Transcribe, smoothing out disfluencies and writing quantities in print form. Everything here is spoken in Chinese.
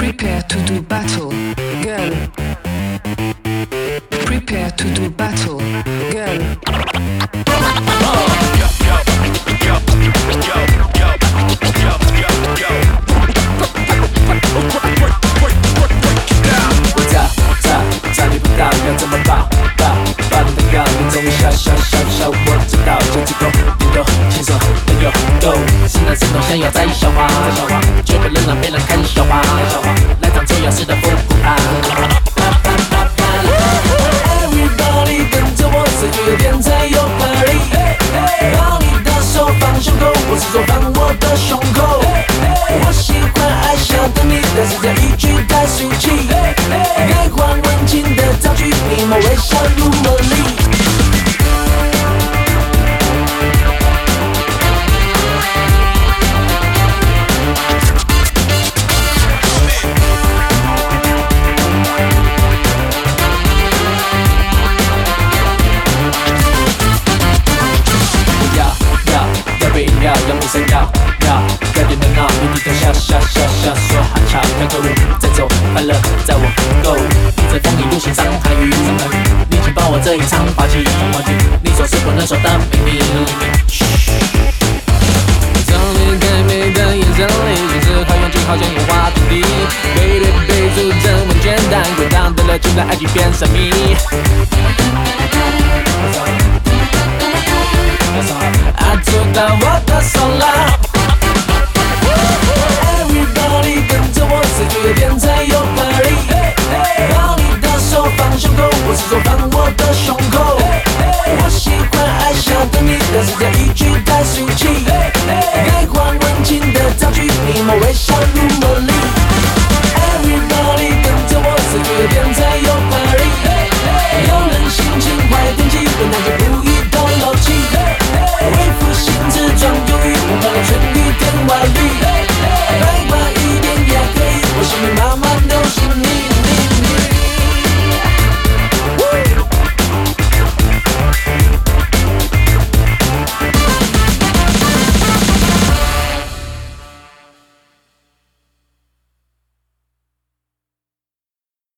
Prepare to do battle, girl. Prepare to do battle, girl. 炸你不到要怎么爆？爆你的药，你终于笑，我知道，就几口你都轻松很有够。现在这种想要在笑话，绝不能让别人看笑话，来场重要事的复古趴。Everybody 跟着我，这就有点才有 party。把你的手放胸口，不是说放我的胸口。我喜欢爱笑的你，但是这一句太俗气。该换温情的造句，你莫微笑如茉莉。要杯饮料，要女生要点热闹，你低头笑，说好巧，跳个舞再走，快乐在我够。逆着风一路欣赏韩语，你请帮我这一场滑稽，你总是不能说的秘密。从你暧昧的眼神里，心思和用尽好像有话筒地，背对背组这么简单，滚烫的热情让爱情变神秘。捉到我的手了 ，Everybody 跟着我，这就有点。